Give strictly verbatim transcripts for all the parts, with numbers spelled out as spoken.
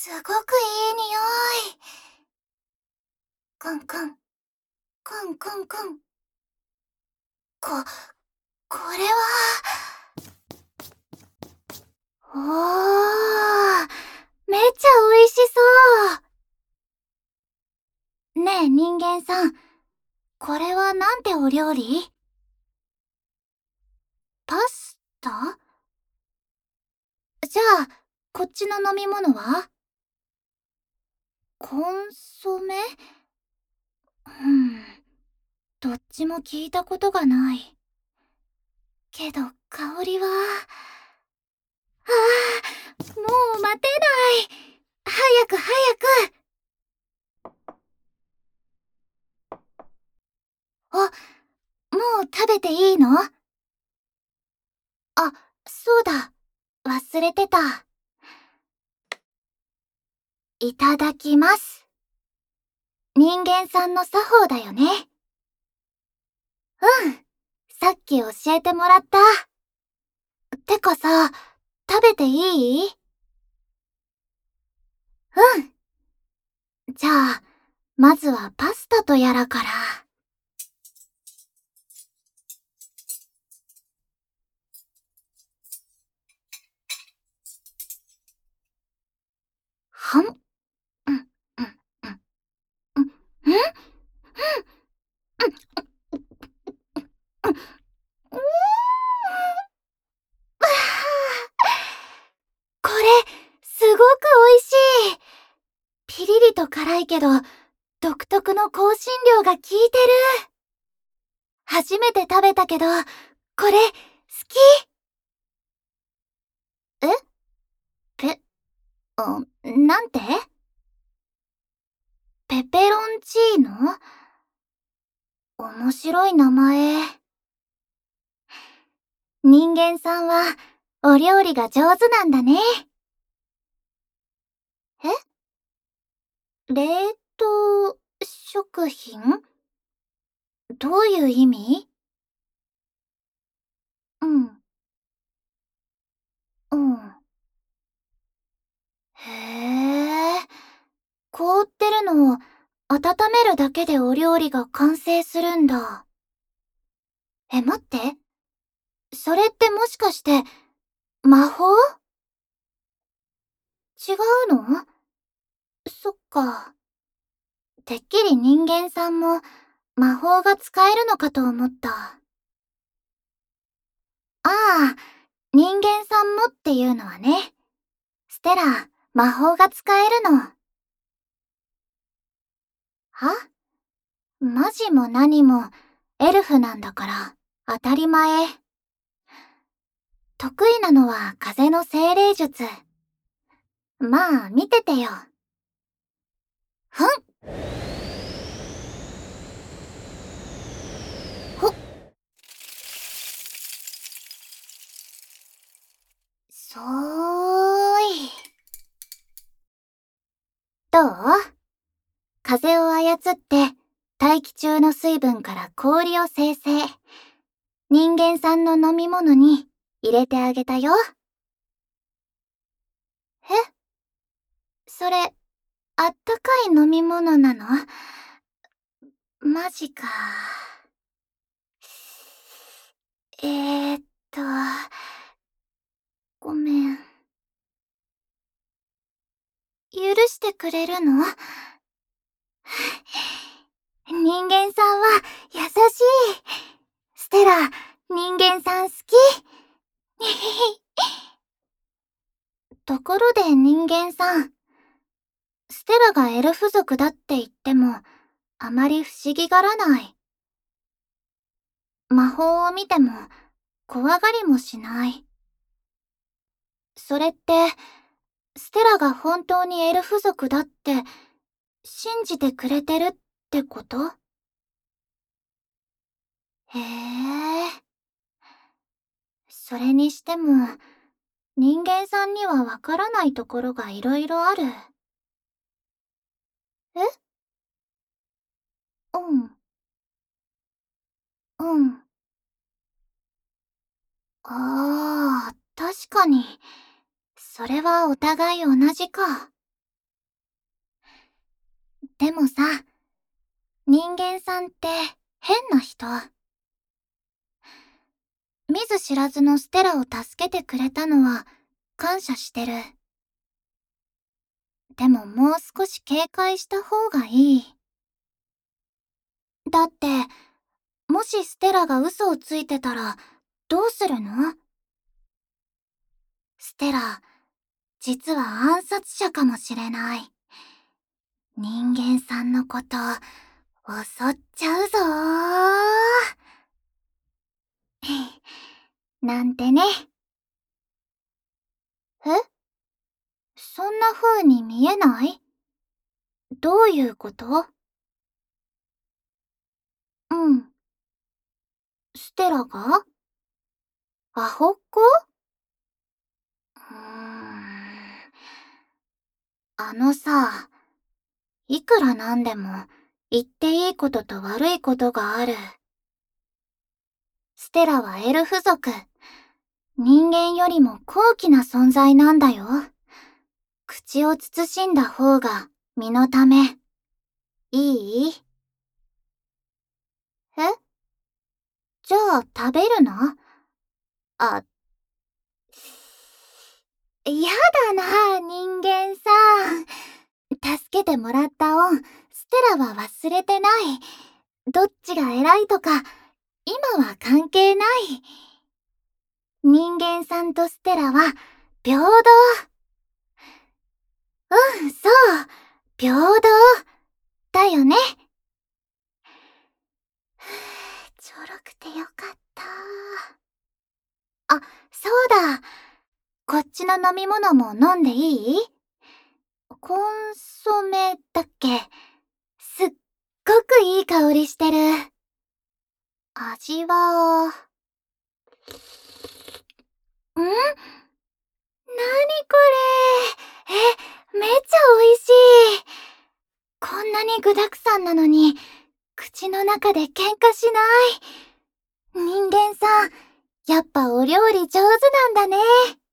すごくいい匂い。くんくん、くんくんくん。こ、これは。おー、めっちゃ美味しそう。ねえ人間さん、これはなんてお料理？パスタ？じゃあ、こっちの飲み物は？コンソメ？うん、どっちも聞いたことがない。けど香りは。ああ、もう待てない。早く早く。あ、もう食べていいの？あ、そうだ。忘れてた。いただきます。人間さんの作法だよね。うん。さっき教えてもらった。てかさ、食べていい？うん。じゃあ、まずはパスタとやらから。はん。うん、うん、うん、うん、うん、うん、うん、うん。これ、すごく美味しい。ピリリと辛いけど、独特の香辛料が効いてる。初めて食べたけど、これ、好き。え？ペ、あ、なんて？ペペロンチーノ？面白い名前。人間さんは、お料理が上手なんだね。え？冷凍食品？どういう意味？うん。うん。へえ。凍ってるのを温めるだけでお料理が完成するんだ。え、待って。それってもしかして、魔法？違うの？そっか。てっきり人間さんも魔法が使えるのかと思った。ああ、人間さんもっていうのはね。ステラ、魔法が使えるの。は？マジも何もエルフなんだから当たり前。得意なのは風の精霊術。まあ見ててよ。ふん。ほっ。そーい。どう？風を操って大気中の水分から氷を生成。人間さんの飲み物に入れてあげたよ。え？それ、あったかい飲み物なの？マジか。えーっと、ごめん。許してくれるの？人間さんは優しい。ステラ、人間さん好き。ところで人間さん、ステラがエルフ族だって言っても、あまり不思議がらない。魔法を見ても、怖がりもしない。それって、ステラが本当にエルフ族だって、信じてくれてるってこと？へえ。それにしても、人間さんにはわからないところがいろいろある。え？うん。うん。ああ、確かに。それはお互い同じか。 でもさ、人間さんって変な人。見ず知らずのステラを助けてくれたのは感謝してる。でももう少し警戒した方がいい。だって、もしステラが嘘をついてたらどうするの？ステラ、実は暗殺者かもしれない。人間さんのこと襲っちゃうぞー。なんてね。え？そんな風に見えない？どういうこと？うん。ステラが？アホっ子？うーん。あのさ、いくらなんでも言っていいことと悪いことがある。ステラはエルフ族。人間よりも高貴な存在なんだよ。口を慎んだ方が身のため。いい？え？じゃあ食べるの？あ、やだな、人間さん。助けてもらった恩、ステラは忘れてない。どっちが偉いとか、今は関係ない。人間さんとステラは平等。うん、そう。平等。だよね。ちょろくてよかった。あ、そうだ。こっちの飲み物も飲んでいい？コンソメだっけ？すっごくいい香りしてる。味は、ん？なにこれ？え、めっちゃ美味しい。こんなに具沢山なのに、口の中で喧嘩しない。人間さん、やっぱお料理上手なんだね。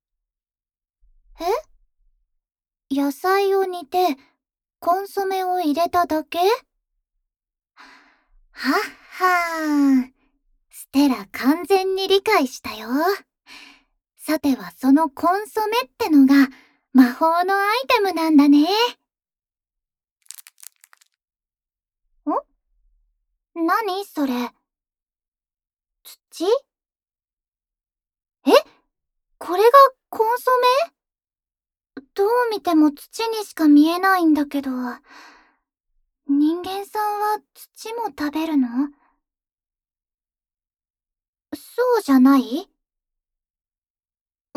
え？野菜を煮て、コンソメを入れただけ？はっはー。ステラ完全に理解したよ。さてはそのコンソメってのが魔法のアイテムなんだね。ん？何それ？土？え？これがコンソメ？どう見ても土にしか見えないんだけど。人間さんは土も食べるの？そうじゃない？うん。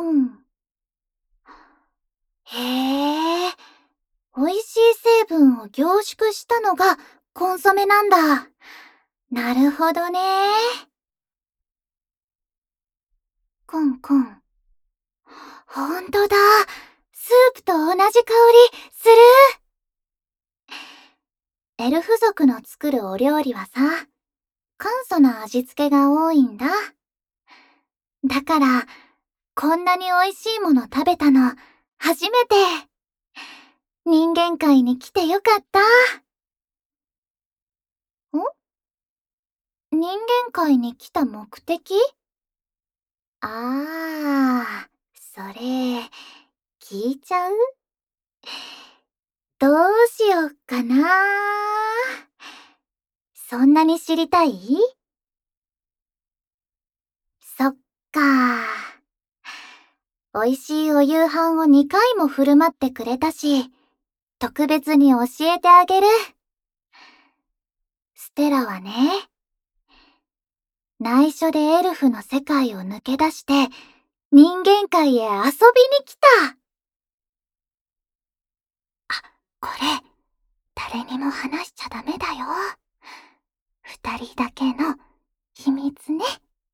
へえ、美味しい成分を凝縮したのがコンソメなんだ。なるほどね。コンコン。ほんとだ。スープと同じ香りする。エルフ族の作るお料理はさ、簡素な味付けが多いんだ。だから、こんなに美味しいもの食べたの、初めて。人間界に来てよかった。ん？人間界に来た目的？あー、それ、聞いちゃう？どうしよっかな。そんなに知りたい？そっかー。美味しいお夕飯をにかいも振る舞ってくれたし、特別に教えてあげる。ステラはね、内緒でエルフの世界を抜け出して、人間界へ遊びに来た。あ、これ、誰にも話しちゃダメだよ。二人だけの秘密ね。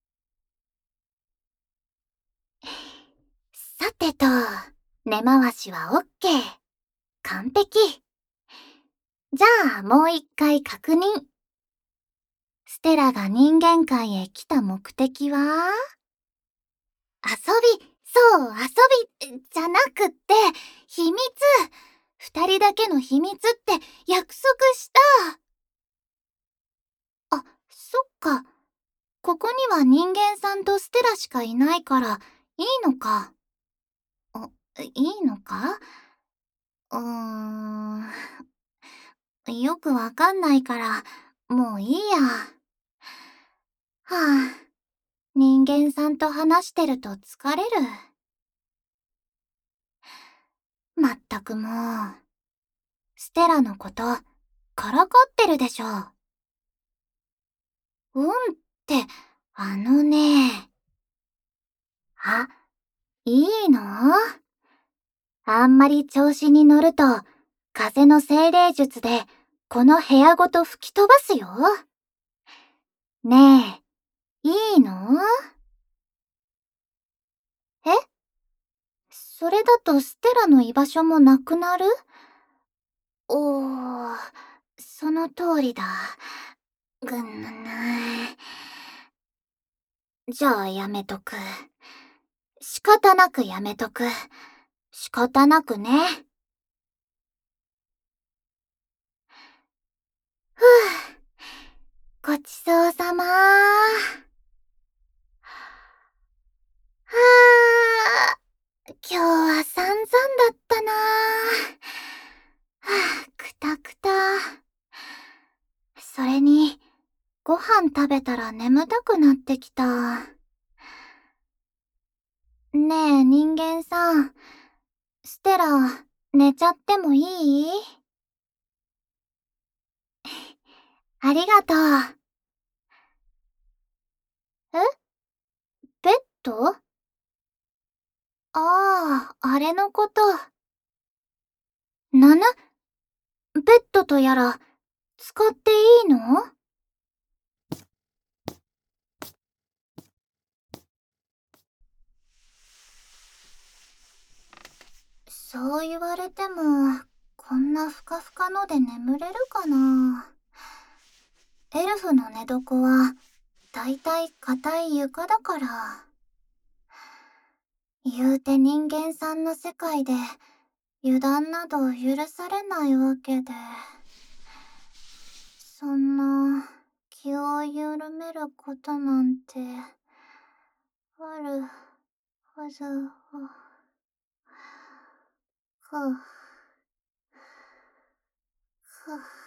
さてと、根回しはオッケー。完璧。じゃあもう一回確認。ステラが人間界へ来た目的は？遊び、そう、遊び、じゃなくって、秘密。 二人だけの秘密って約束した。あ、そっか。ここには人間さんとステラしかいないから、いいのか。あ、いいのか？うーん。よくわかんないから、もういいや。はあ、人間さんと話してると疲れる。まったくもう。ステラのこと、からかってるでしょ。うんって、あのね。あ、いいの？あんまり調子に乗ると、風の精霊術で、この部屋ごと吹き飛ばすよ。ねえ、いいの？え？それだとステラの居場所もなくなる？おー、その通りだ。ぐんぬぬ。じゃあやめとく。仕方なくやめとく。仕方なくね。ふぅ。ごちそうさまー。はあ、今日は散々だったなー。はあ、くたくた。それに、ご飯食べたら眠たくなってきた。ねえ、人間さん。ステラ、寝ちゃってもいい？ありがとう。え？ベッド？ああ、あれのこと。なぬ？ベッドとやら、使っていいの？そう言われても、こんなふかふかので眠れるかな。エルフの寝床は、だいたい硬い床だから。言うて人間さんの世界で、油断など許されないわけで。そんな、気を緩めることなんて、あるはずは、ふ、ふ。